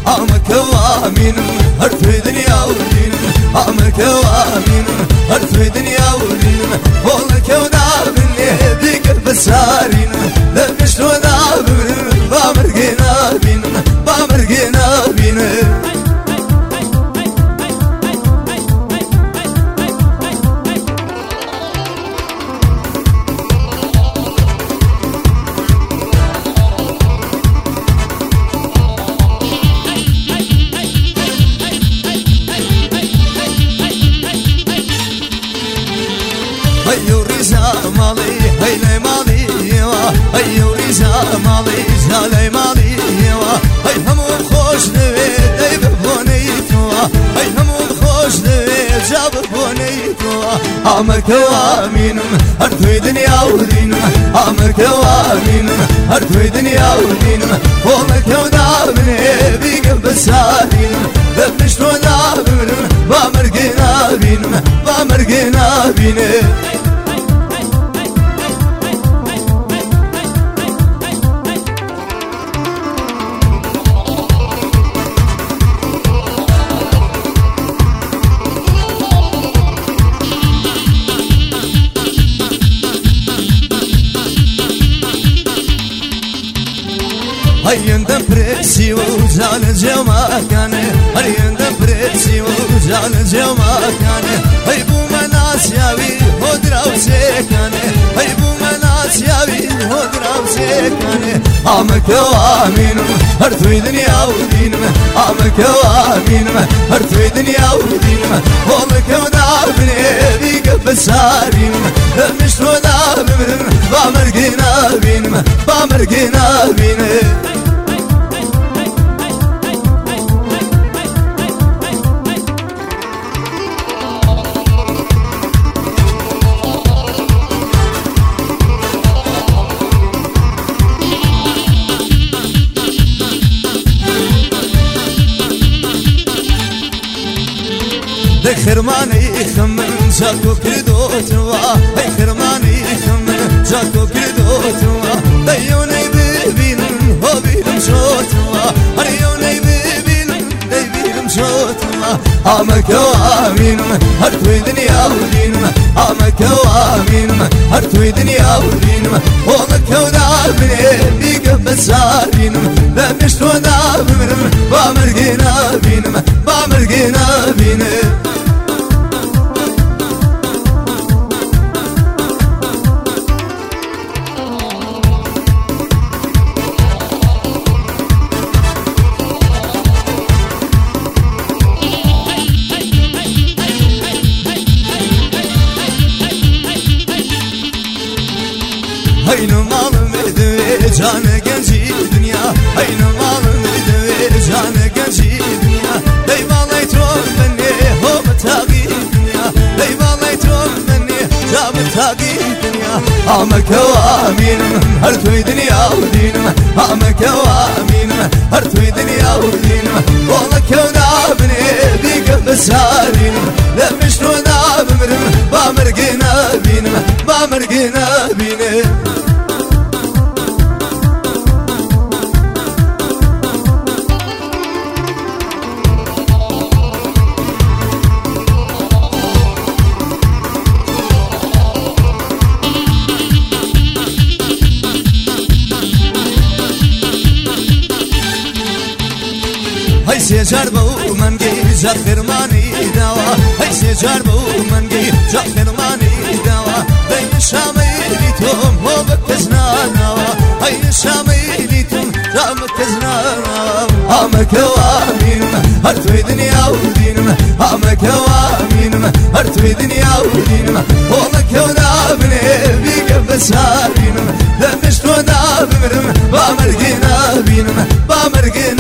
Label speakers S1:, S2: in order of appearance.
S1: عمك وامين هرتوي دنيا ودين عمك وامين هرتوي دنيا ودين والك ودابني بيك بسارين لمشت ودابن بامرقنا بين بامرقنا بين هيو ريزا مالي هيلي مالي هيو ريزا مالي زالي مالي هي هموم خوش نوي ديب بونيتو هي هموم خوش نوي جاب بونيتو عمك وامين هرتوي دنيا ودين عمك وامين هرتوي دنيا ودين والك ودابني بيك بسارين لبشت ودابن بامرقنا بين بامرقنا بين هيا ندبرسي وزال جوا كان هيا ندبرسي وزال جوا كان هي بو مناس ياوي هدراو سكان هي بو مناس ياوي هدراو سكان عمك وامين هرتوي دنيا ودين عمك وامين هرتوي دنيا ودين والك ودابني بيك بسارين لمشت ودابن بامرقنا بين بامرقنا بين خرماني خمن زاكو كردو توا هي خرماني خمن زاكو كردو توا ديوني ببين هو بيلم شوتوا هريوني ببين دي بيلم شوتوا عمك وامين هرتوي دنيا ودين عمك وامين هرتوي دنيا ودين والك ودابني بيك بسارين لمشت ودابن بامرقنا بين بامرقنا بين هين مالم دوي جان جنجي دنيا هين مالم دوي جان جنجي دنيا لي مالي تروم مني هو متاقي دنيا لي مالي تروم مني جاب متاقي دنيا عمك وامين هرتوي دنيا ودين عمك وامين هرتوي دنيا ودين والك ودابني بيك بسارين لمشت ودابن بامرقنا بين بامرقنا بين هاي سيجار بو منجي جا خرماني داوا هاي سيجار بو منجي جا خرماني داوا بين الشامي توم هو بكزنا ناوا هاي الشامي توم جا بكزنا ناوا عمك وامين هرتوي دنيا ودين عمك وامين هرتوي دنيا ودين والك ودابني بيك بسارين لمشت ودابن بامرقنا بين بامرقنا